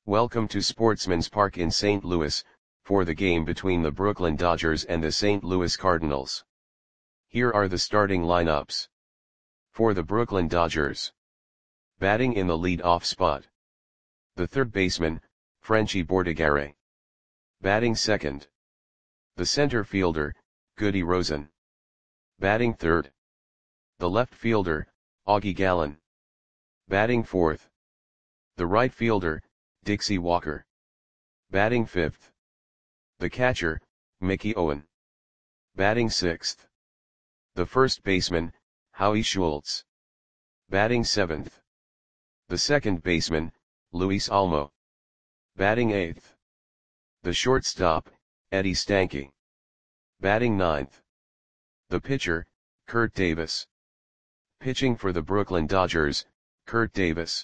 Welcome to Sportsman's Park in St. Louis, for the game between the Brooklyn Dodgers and the St. Louis Cardinals. Here are the starting lineups. For the Brooklyn Dodgers. Batting in the lead-off spot. The third baseman, Frenchy Bordigare. Batting second. The center fielder, Goody Rosen. Batting third. The left fielder, Augie Gallen. Batting fourth. The right fielder, Dixie Walker. Batting fifth. The catcher, Mickey Owen. Batting sixth. The first baseman, Howie Schultz. Batting seventh. The second baseman, Luis Almo. Batting eighth. The shortstop, Eddie Stanky. Batting ninth. The pitcher, Kurt Davis. Pitching for the Brooklyn Dodgers, Kurt Davis.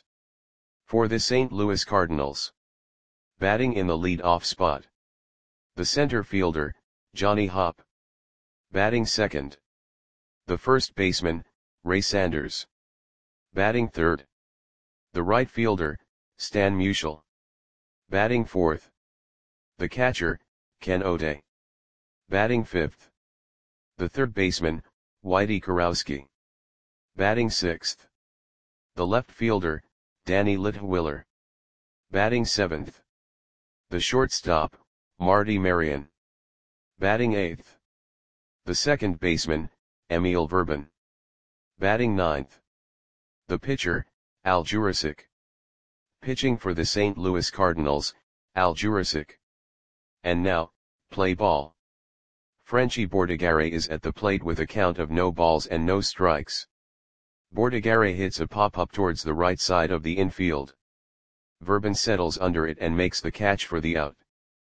For the St. Louis Cardinals. Batting in the lead-off spot. The center fielder, Johnny Hopp. Batting second. The first baseman, Ray Sanders. Batting third. The right fielder, Stan Musial. Batting fourth. The catcher, Ken O'Day. Batting fifth. The third baseman, Whitey Kurowski. Batting sixth. The left fielder, Danny Litwiller. Batting seventh. The shortstop, Marty Marion. Batting eighth. The second baseman, Emil Verban. Batting ninth. The pitcher, Al Jurasik. Pitching for the St. Louis Cardinals, Al Jurasik. And now, play ball. Frenchy Bordigare is at the plate with a count of no balls and no strikes. Bordigare hits a pop-up towards the right side of the infield. Verban settles under it and makes the catch for the out.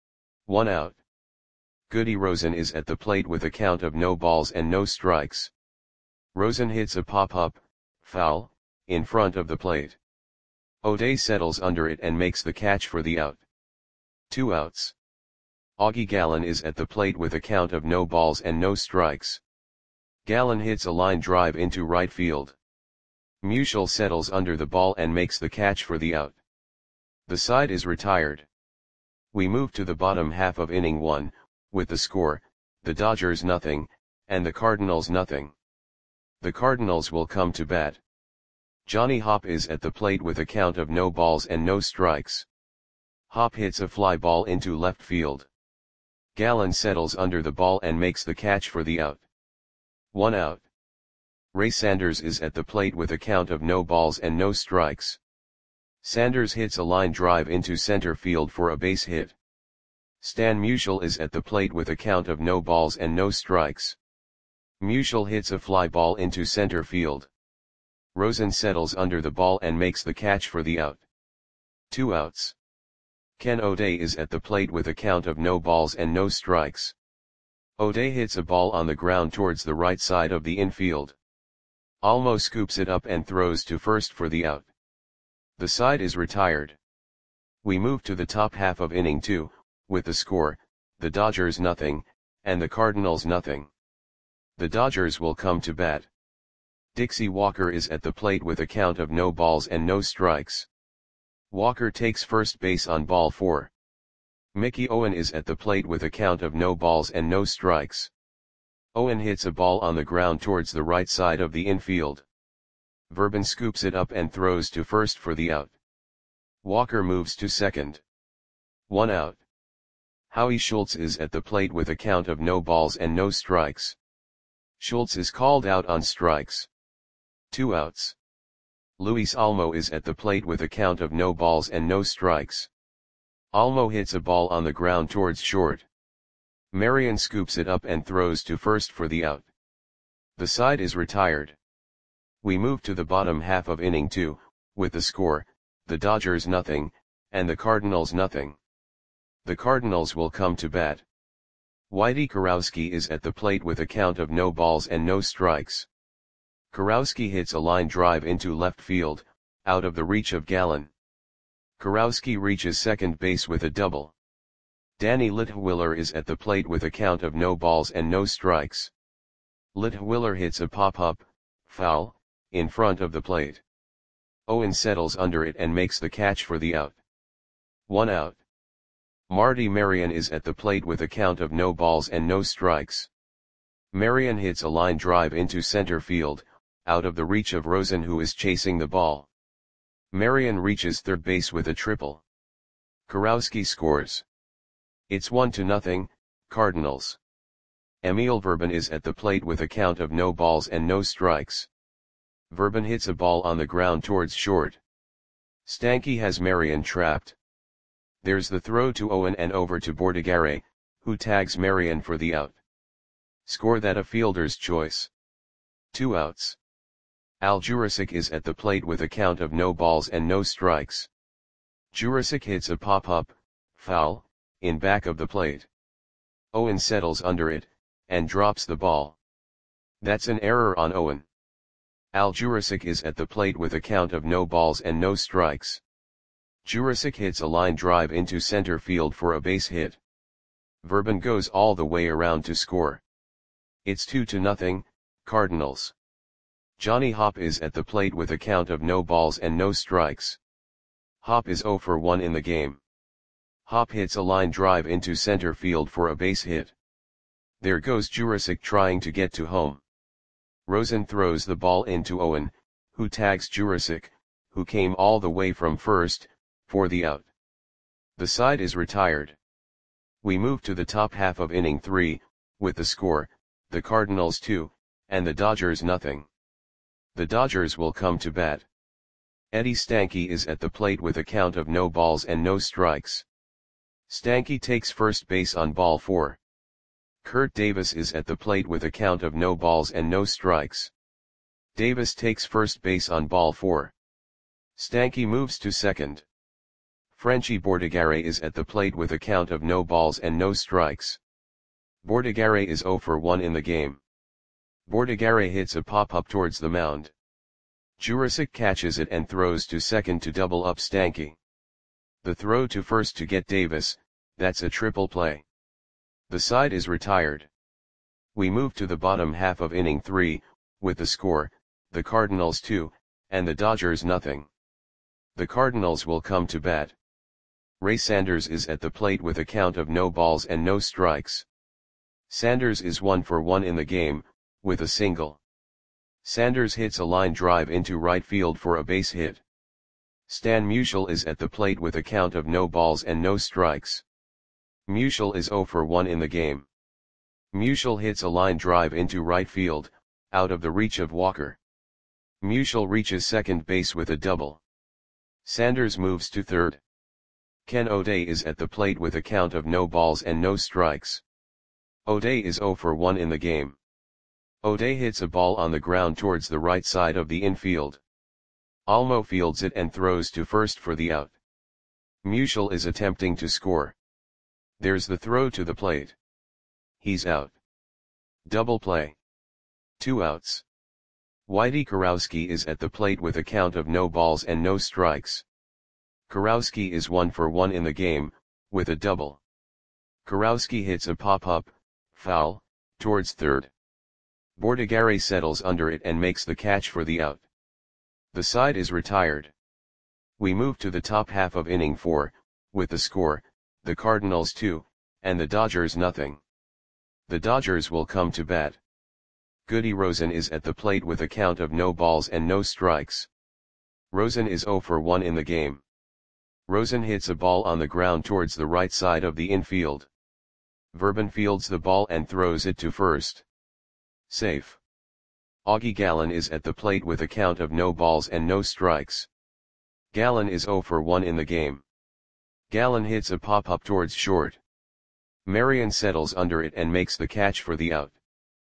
1 out. Goody Rosen is at the plate with a count of no balls and no strikes. Rosen hits a pop-up, foul, in front of the plate. O'Day settles under it and makes the catch for the out. 2 outs. Augie Gallen is at the plate with a count of no balls and no strikes. Gallen hits a line drive into right field. Musial settles under the ball and makes the catch for the out. The side is retired. We move to the bottom half of inning 1, with the score, the Dodgers nothing, and the Cardinals nothing. The Cardinals will come to bat. Johnny Hopp is at the plate with a count of no balls and no strikes. Hopp hits a fly ball into left field. Gallen settles under the ball and makes the catch for the out. 1 out. Ray Sanders is at the plate with a count of no balls and no strikes. Sanders hits a line drive into center field for a base hit. Stan Musial is at the plate with a count of no balls and no strikes. Musial hits a fly ball into center field. Rosen settles under the ball and makes the catch for the out. 2 outs. Ken O'Day is at the plate with a count of no balls and no strikes. O'Day hits a ball on the ground towards the right side of the infield. Almo scoops it up and throws to first for the out. The side is retired. We move to the top half of inning 2, with the score, the Dodgers nothing, and the Cardinals nothing. The Dodgers will come to bat. Dixie Walker is at the plate with a count of no balls and no strikes. Walker takes first base on ball 4. Mickey Owen is at the plate with a count of no balls and no strikes. Owen hits a ball on the ground towards the right side of the infield. Verban scoops it up and throws to first for the out. Walker moves to second. 1 out. Howie Schultz is at the plate with a count of no balls and no strikes. Schultz is called out on strikes. 2 outs. Luis Almo is at the plate with a count of no balls and no strikes. Almo hits a ball on the ground towards short. Marion scoops it up and throws to first for the out. The side is retired. We move to the bottom half of inning 2, with the score, the Dodgers nothing, and the Cardinals nothing. The Cardinals will come to bat. Whitey Kurowski is at the plate with a count of no balls and no strikes. Kurowski hits a line drive into left field, out of the reach of Gallen. Kurowski reaches second base with a double. Danny Litwiller is at the plate with a count of no balls and no strikes. Litwiller hits a pop-up, foul, in front of the plate. Owen settles under it and makes the catch for the out. 1 out. Marty Marion is at the plate with a count of no balls and no strikes. Marion hits a line drive into center field, out of the reach of Rosen, who is chasing the ball. Marion reaches third base with a triple. Kurowski scores. It's 1-0, Cardinals. Emil Verban is at the plate with a count of no balls and no strikes. Verban hits a ball on the ground towards short. Stanky has Marion trapped. There's the throw to Owen and over to Bordigare, who tags Marion for the out. Score that a fielder's choice. 2 outs. Al Jurisic is at the plate with a count of no balls and no strikes. Jurisic hits a pop-up, foul, in back of the plate. Owen settles under it, and drops the ball. That's an error on Owen. Al Jurisic is at the plate with a count of no balls and no strikes. Jurisic hits a line drive into center field for a base hit. Verban goes all the way around to score. It's 2-0, Cardinals. Johnny Hopp is at the plate with a count of no balls and no strikes. Hopp is 0 for 1 in the game. Hopp hits a line drive into center field for a base hit. There goes Jurisic trying to get to home. Rosen throws the ball into Owen, who tags Jurisic, who came all the way from first, for the out. The side is retired. We move to the top half of inning 3, with the score, the Cardinals 2, and the Dodgers nothing. The Dodgers will come to bat. Eddie Stanky is at the plate with a count of no balls and no strikes. Stanky takes first base on ball 4. Kurt Davis is at the plate with a count of no balls and no strikes. Davis takes first base on ball 4. Stanky moves to second. Frenchie Bordigare is at the plate with a count of no balls and no strikes. Bordigare is 0 for 1 in the game. Bordigare hits a pop-up towards the mound. Jurisic catches it and throws to second to double up Stanky. The throw to first to get Davis, that's a triple play. The side is retired. We move to the bottom half of inning 3, with the score, the Cardinals 2, and the Dodgers nothing. The Cardinals will come to bat. Ray Sanders is at the plate with a count of no balls and no strikes. Sanders is 1 for 1 in the game, with a single. Sanders hits a line drive into right field for a base hit. Stan Musial is at the plate with a count of no balls and no strikes. Musial is 0 for 1 in the game. Musial hits a line drive into right field, out of the reach of Walker. Musial reaches second base with a double. Sanders moves to third. Ken O'Day is at the plate with a count of no balls and no strikes. O'Day is 0 for 1 in the game. O'Day hits a ball on the ground towards the right side of the infield. Almo fields it and throws to first for the out. Musial is attempting to score. There's the throw to the plate. He's out. Double play. 2 outs. Whitey Kurowski is at the plate with a count of no balls and no strikes. Kurowski is 1 for 1 in the game, with a double. Kurowski hits a pop-up, foul, towards third. Bordigare settles under it and makes the catch for the out. The side is retired. We move to the top half of inning 4, with the score, the Cardinals 2, and the Dodgers nothing. The Dodgers will come to bat. Goody Rosen is at the plate with a count of no balls and no strikes. Rosen is 0 for 1 in the game. Rosen hits a ball on the ground towards the right side of the infield. Verban fields the ball and throws it to first. Safe. Augie Gallen is at the plate with a count of no balls and no strikes. Gallen is 0 for 1 in the game. Gallen hits a pop-up towards short. Marion settles under it and makes the catch for the out.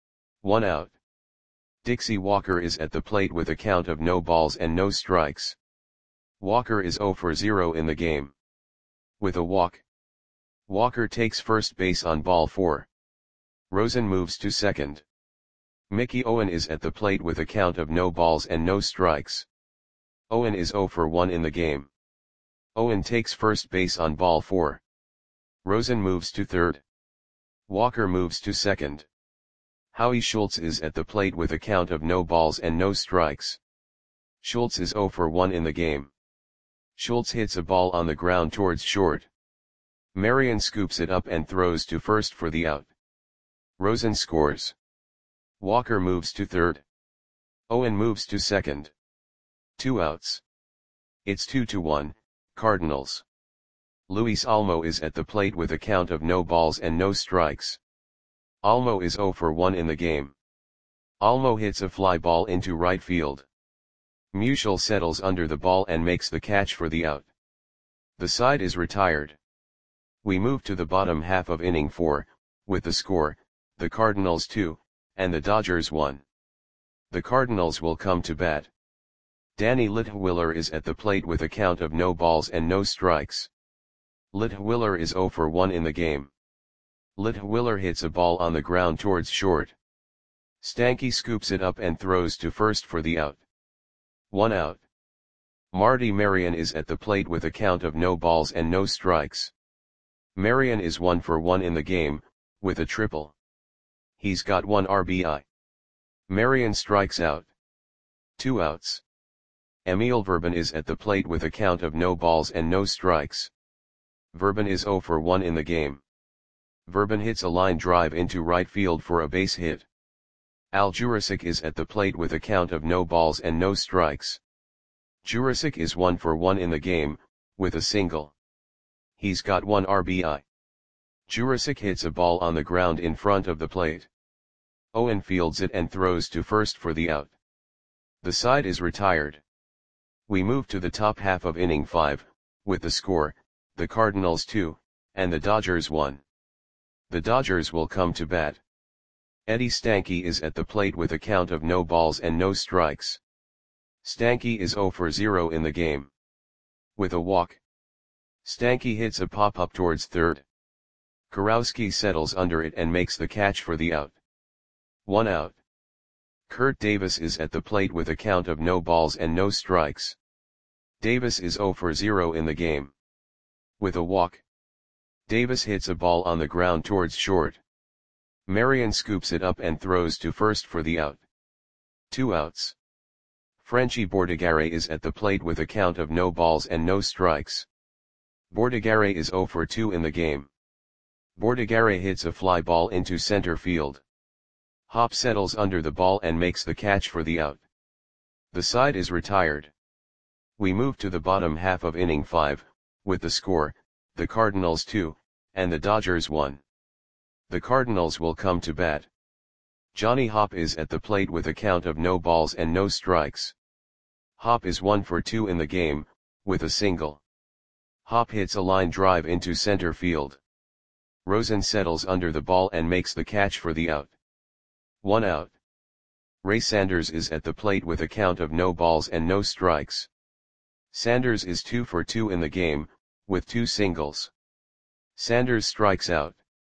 1 out. Dixie Walker is at the plate with a count of no balls and no strikes. Walker is 0 for 0 in the game. With a walk. Walker takes first base on ball 4. Rosen moves to second. Mickey Owen is at the plate with a count of no balls and no strikes. Owen is 0 for 1 in the game. Owen takes first base on ball 4. Rosen moves to third. Walker moves to second. Howie Schultz is at the plate with a count of no balls and no strikes. Schultz is 0 for 1 in the game. Schultz hits a ball on the ground towards short. Marion scoops it up and throws to first for the out. Rosen scores. Walker moves to third. Owen moves to second. 2 outs. It's 2-1, Cardinals. Luis Olmo is at the plate with a count of no balls and no strikes. Olmo is 0 for 1 in the game. Olmo hits a fly ball into right field. Musial settles under the ball and makes the catch for the out. The side is retired. We move to the bottom half of inning 4, with the score, the Cardinals 2, and the Dodgers 1. The Cardinals will come to bat. Danny Litwiller is at the plate with a count of no balls and no strikes. Litwiller is 0 for 1 in the game. Litwiller hits a ball on the ground towards short. Stanky scoops it up and throws to first for the out. 1 out. Marty Marion is at the plate with a count of no balls and no strikes. Marion is 1 for 1 in the game, with a triple. He's got 1 RBI. Marion strikes out. 2 outs. Emil Verban is at the plate with a count of no balls and no strikes. Verban is 0 for 1 in the game. Verban hits a line drive into right field for a base hit. Al Jurisic is at the plate with a count of no balls and no strikes. Jurisic is 1 for 1 in the game, with a single. He's got 1 RBI. Jurisic hits a ball on the ground in front of the plate. Owen fields it and throws to first for the out. The side is retired. We move to the top half of inning 5, with the score, the Cardinals 2, and the Dodgers 1. The Dodgers will come to bat. Eddie Stanky is at the plate with a count of no balls and no strikes. Stanky is 0 for 0 in the game. With a walk. Stanky hits a pop-up towards third. Kurowski settles under it and makes the catch for the out. 1 out. Kurt Davis is at the plate with a count of no balls and no strikes. Davis is 0 for 0 in the game. With a walk. Davis hits a ball on the ground towards short. Marion scoops it up and throws to first for the out. 2 outs. Frenchie Bordigare is at the plate with a count of no balls and no strikes. Bordigare is 0 for 2 in the game. Bordigare hits a fly ball into center field. Hop settles under the ball and makes the catch for the out. The side is retired. We move to the bottom half of inning 5, with the score, the Cardinals 2, and the Dodgers 1. The Cardinals will come to bat. Johnny Hop is at the plate with a count of no balls and no strikes. Hop is 1 for 2 in the game, with a single. Hop hits a line drive into center field. Rosen settles under the ball and makes the catch for the out. 1 out. Ray Sanders is at the plate with a count of no balls and no strikes. Sanders is 2 for 2 in the game, with 2 singles. Sanders strikes out.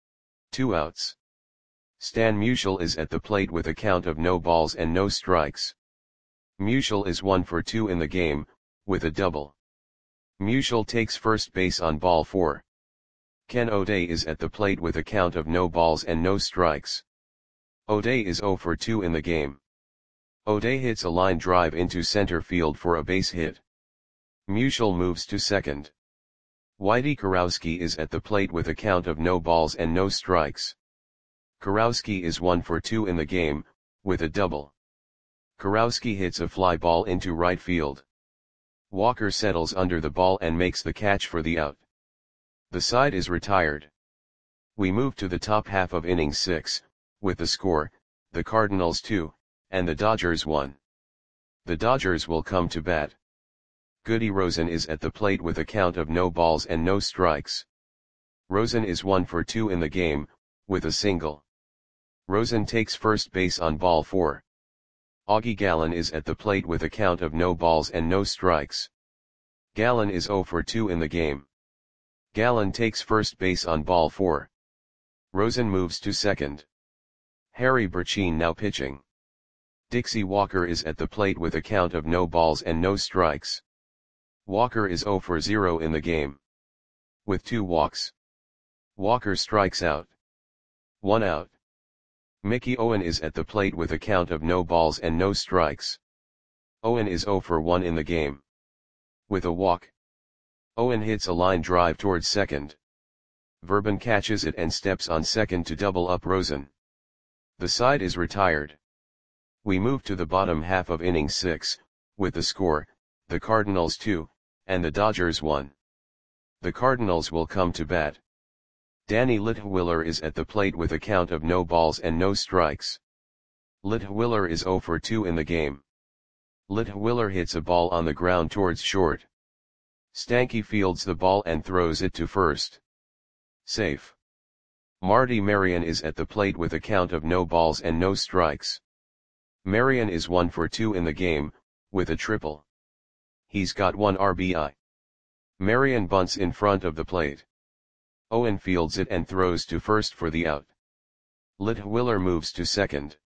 2 outs. Stan Musial is at the plate with a count of no balls and no strikes. Musial is 1 for 2 in the game, with a double. Musial takes first base on ball 4. Ken O'Day is at the plate with a count of no balls and no strikes. O'Day is 0 for 2 in the game. O'Day hits a line drive into center field for a base hit. Musial moves to second. Whitey Kurowski is at the plate with a count of no balls and no strikes. Kurowski is 1 for 2 in the game, with a double. Kurowski hits a fly ball into right field. Walker settles under the ball and makes the catch for the out. The side is retired. We move to the top half of inning 6, with the score, the Cardinals 2, and the Dodgers 1. The Dodgers will come to bat. Goody Rosen is at the plate with a count of no balls and no strikes. Rosen is 1 for 2 in the game, with a single. Rosen takes first base on ball 4. Augie Gallen is at the plate with a count of no balls and no strikes. Gallen is 0 for 2 in the game. Gallen takes first base on ball 4. Rosen moves to second. Harry Burcheen now pitching. Dixie Walker is at the plate with a count of no balls and no strikes. Walker is 0 for 0 in the game. With 2 walks. Walker strikes out. 1 out. Mickey Owen is at the plate with a count of no balls and no strikes. Owen is 0 for 1 in the game. With a walk. Owen hits a line drive towards second. Verben catches it and steps on second to double up Rosen. The side is retired. We move to the bottom half of inning 6, with the score, the Cardinals 2, and the Dodgers 1. The Cardinals will come to bat. Danny Litwiller is at the plate with a count of no balls and no strikes. Litwiller is 0 for 2 in the game. Litwiller hits a ball on the ground towards short. Stanky fields the ball and throws it to first. Safe. Marty Marion is at the plate with a count of no balls and no strikes. Marion is 1 for 2 in the game, with a triple. He's got 1 RBI. Marion bunts in front of the plate. Owen fields it and throws to first for the out. Litwiller moves to second.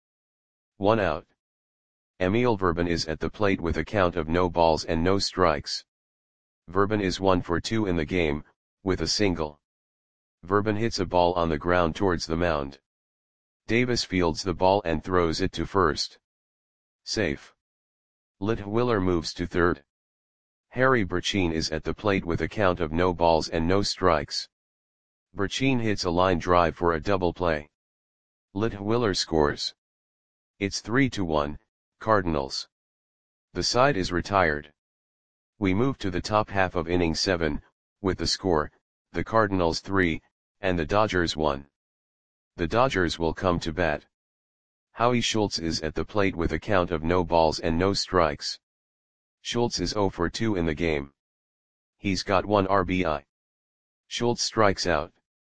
1 out. Emil Verben is at the plate with a count of no balls and no strikes. Verben is 1 for 2 in the game, with a single. Verben hits a ball on the ground towards the mound. Davis fields the ball and throws it to first. Safe. Litwiller moves to third. Harry Burchine is at the plate with a count of no balls and no strikes. Burchine hits a line drive for a double play. Litwiller scores. It's 3-1, Cardinals. The side is retired. We move to the top half of inning 7, with the score, the Cardinals 3, and the Dodgers 1. The Dodgers will come to bat. Howie Schultz is at the plate with a count of no balls and no strikes. Schultz is 0 for 2 in the game. He's got 1 RBI. Schultz strikes out.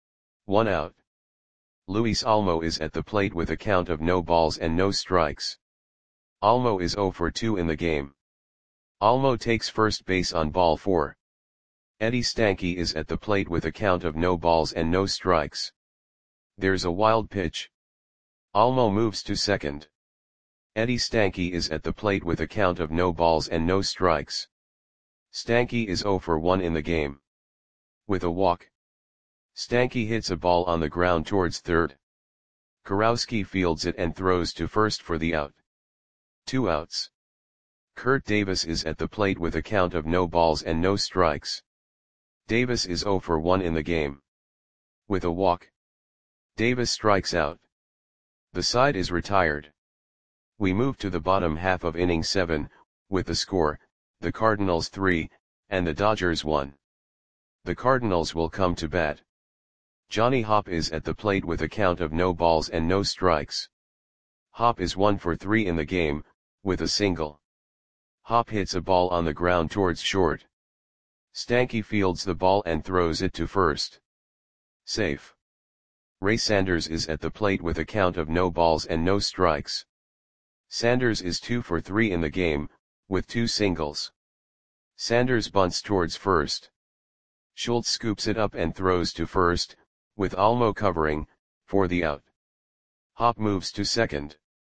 1 out. Luis Olmo is at the plate with a count of no balls and no strikes. Olmo is 0 for 2 in the game. Olmo takes first base on ball 4. Eddie Stanky is at the plate with a count of no balls and no strikes. There's a wild pitch. Olmo moves to second. Eddie Stanky is at the plate with a count of no balls and no strikes. Stanky is 0 for 1 in the game. With a walk. Stanky hits a ball on the ground towards third. Kurowski fields it and throws to first for the out. 2 outs. Kurt Davis is at the plate with a count of no balls and no strikes. Davis is 0 for 1 in the game. With a walk. Davis strikes out. The side is retired. We move to the bottom half of inning 7, with the score, the Cardinals 3, and the Dodgers 1. The Cardinals will come to bat. Johnny Hopp is at the plate with a count of no balls and no strikes. Hopp is 1 for 3 in the game, with a single. Hopp hits a ball on the ground towards short. Stanky fields the ball and throws it to first. Safe. Ray Sanders is at the plate with a count of no balls and no strikes. Sanders is 2 for 3 in the game, with 2 singles. Sanders bunts towards first. Schultz scoops it up and throws to first, with Olmo covering, for the out. Hopp moves to second.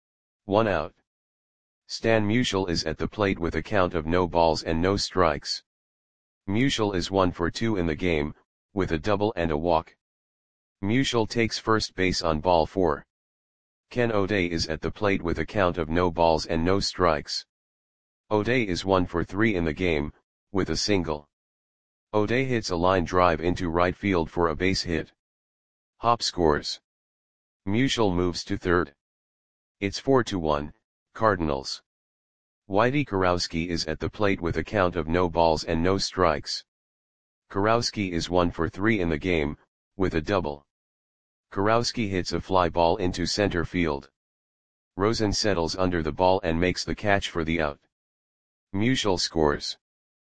1 out. Stan Musial is at the plate with a count of no balls and no strikes. Musial is 1 for 2 in the game, with a double and a walk. Musial takes first base on ball 4. Ken O'Day is at the plate with a count of no balls and no strikes. O'Day is 1 for 3 in the game, with a single. O'Day hits a line drive into right field for a base hit. Hopp scores. Musial moves to third. It's 4-1, Cardinals. Whitey Kurowski is at the plate with a count of no balls and no strikes. Kurowski is 1 for 3 in the game, with a double. Kurowski hits a fly ball into center field. Rosen settles under the ball and makes the catch for the out. Musial scores.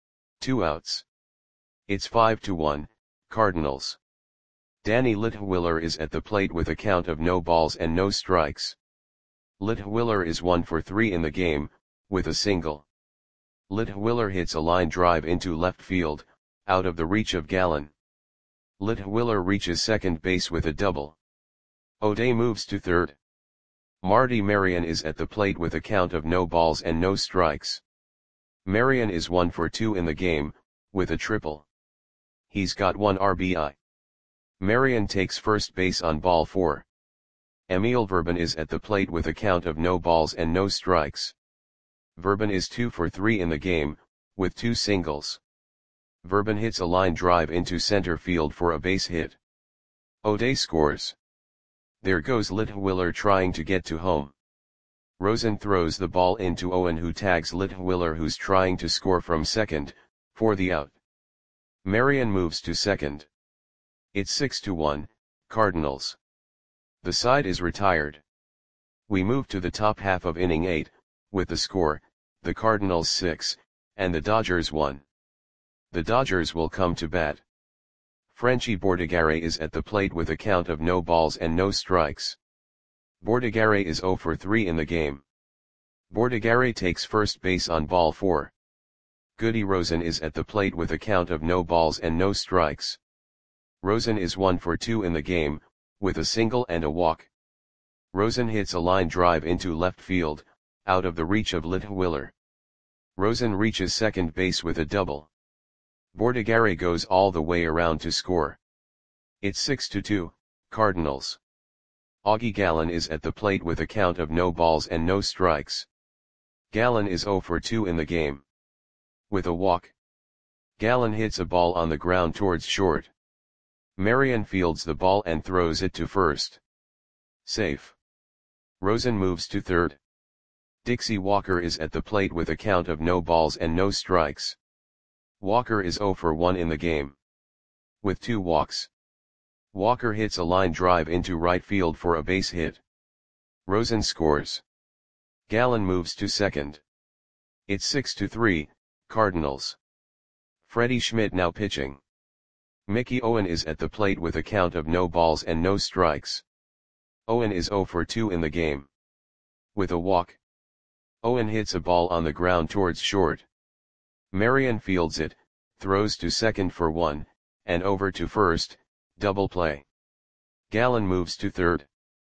2 outs. It's 5-1, Cardinals. Danny Litwiller is at the plate with a count of no balls and no strikes. Litwiller is 1 for 3 in the game, with a single. Litwiller hits a line drive into left field, out of the reach of Gallen. Litwiller reaches second base with a double. O'Day moves to third. Marty Marion is at the plate with a count of no balls and no strikes. Marion is 1 for 2 in the game, with a triple. He's got 1 RBI. Marion takes first base on ball 4. Emil Verben is at the plate with a count of no balls and no strikes. Verben is 2 for 3 in the game, with 2 singles. Verban hits a line drive into center field for a base hit. O'Day scores. There goes Litwiller trying to get to home. Rosen throws the ball into Owen, who tags Litwiller, who's trying to score from second, for the out. Marion moves to second. It's 6-1, Cardinals. The side is retired. We move to the top half of inning 8, with the score, the Cardinals 6, and the Dodgers 1. The Dodgers will come to bat. Frenchie Bordigare is at the plate with a count of no balls and no strikes. Bordigare is 0 for 3 in the game. Bordigare takes first base on ball 4. Goody Rosen is at the plate with a count of no balls and no strikes. Rosen is 1 for 2 in the game, with a single and a walk. Rosen hits a line drive into left field, out of the reach of Litwiller. Rosen reaches second base with a double. Bordigare goes all the way around to score. It's 6-2, Cardinals. Augie Gallen is at the plate with a count of no balls and no strikes. Gallen is 0 for 2 in the game. With a walk. Gallen hits a ball on the ground towards short. Marion fields the ball and throws it to first. Safe. Rosen moves to third. Dixie Walker is at the plate with a count of no balls and no strikes. Walker is 0 for 1 in the game. With 2 walks. Walker hits a line drive into right field for a base hit. Rosen scores. Gallen moves to second. It's 6-3, Cardinals. Freddie Schmidt now pitching. Mickey Owen is at the plate with a count of no balls and no strikes. Owen is 0 for 2 in the game. With a walk. Owen hits a ball on the ground towards short. Marion fields it, throws to second for 1, and over to first, double play. Gallen moves to third.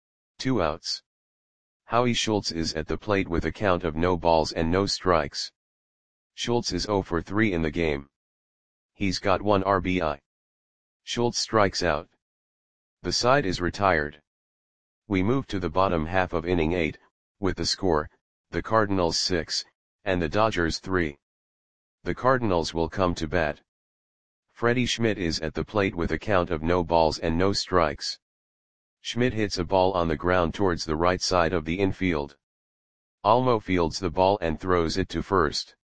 2 outs. Howie Schultz is at the plate with a count of no balls and no strikes. Schultz is 0 for 3 in the game. He's got 1 RBI. Schultz strikes out. The side is retired. We move to the bottom half of inning 8, with the score, the Cardinals 6, and the Dodgers 3. The Cardinals will come to bat. Freddie Schmidt is at the plate with a count of no balls and no strikes. Schmidt hits a ball on the ground towards the right side of the infield. Almo fields the ball and throws it to first.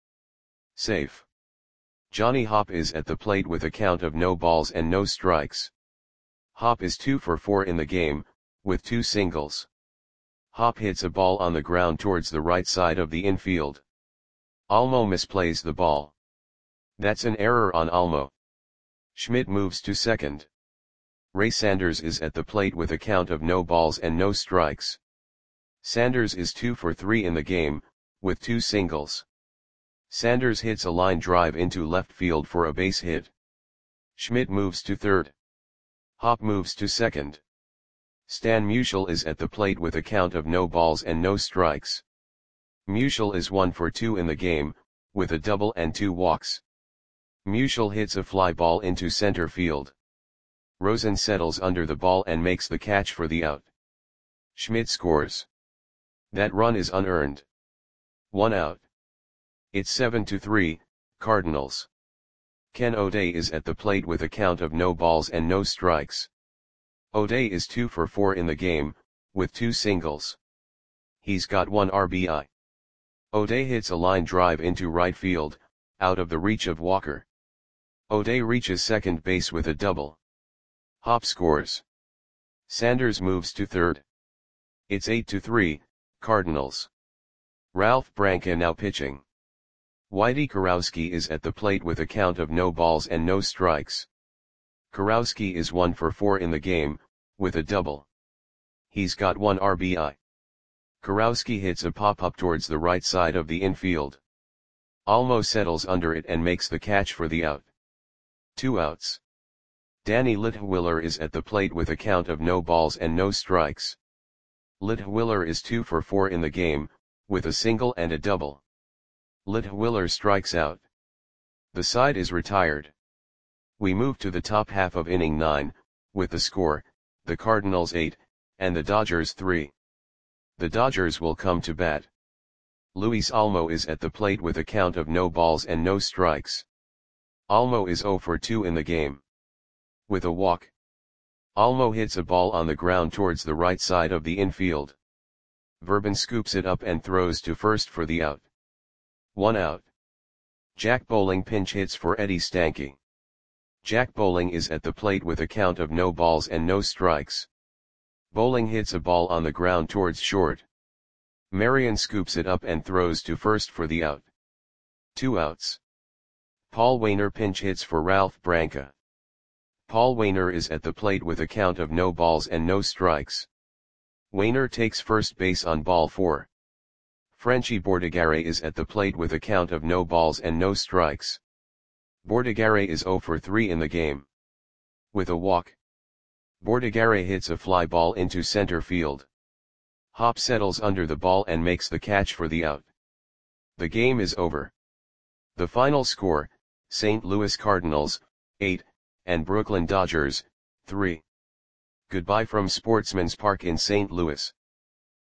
Safe. Johnny Hopp is at the plate with a count of no balls and no strikes. Hopp is 2 for 4 in the game, with 2 singles. Hopp hits a ball on the ground towards the right side of the infield. Almo misplays the ball. That's an error on Almo. Schmidt moves to second. Ray Sanders is at the plate with a count of no balls and no strikes. Sanders is 2 for 3 in the game, with 2 singles. Sanders hits a line drive into left field for a base hit. Schmidt moves to third. Hopp moves to second. Stan Musial is at the plate with a count of no balls and no strikes. Musial is 1 for 2 in the game, with a double and 2 walks. Musial hits a fly ball into center field. Rosen settles under the ball and makes the catch for the out. Schmidt scores. That run is unearned. 1 out. It's 7-3, Cardinals. Ken O'Day is at the plate with a count of no balls and no strikes. O'Day is 2 for 4 in the game, with 2 singles. He's got 1 RBI. O'Day hits a line drive into right field, out of the reach of Walker. O'Day reaches second base with a double. Hopp scores. Sanders moves to third. It's 8-3, Cardinals. Ralph Branca now pitching. Whitey Kurowski is at the plate with a count of no balls and no strikes. Kurowski is 1 for 4 in the game, with a double. He's got 1 RBI. Kurowski hits a pop-up towards the right side of the infield. Almo settles under it and makes the catch for the out. 2 outs. Danny Litwiller is at the plate with a count of no balls and no strikes. Litwiller is 2 for 4 in the game, with a single and a double. Litwiller strikes out. The side is retired. We move to the top half of inning 9, with the score, the Cardinals 8, and the Dodgers 3. The Dodgers will come to bat. Luis Almo is at the plate with a count of no balls and no strikes. Olmo is 0 for 2 in the game. With a walk. Olmo hits a ball on the ground towards the right side of the infield. Verban scoops it up and throws to first for the out. 1 out. Jack Bowling pinch hits for Eddie Stanky. Jack Bowling is at the plate with a count of no balls and no strikes. Bowling hits a ball on the ground towards short. Marion scoops it up and throws to first for the out. 2 outs. Paul Waner pinch hits for Ralph Branca. Paul Waner is at the plate with a count of no balls and no strikes. Waner takes first base on ball 4. Frenchy Bordigare is at the plate with a count of no balls and no strikes. Bordigare is 0 for 3 in the game. With a walk. Bordigare hits a fly ball into center field. Hop settles under the ball and makes the catch for the out. The game is over. The final score, St. Louis Cardinals, 8, and Brooklyn Dodgers, 3. Goodbye from Sportsman's Park in St. Louis.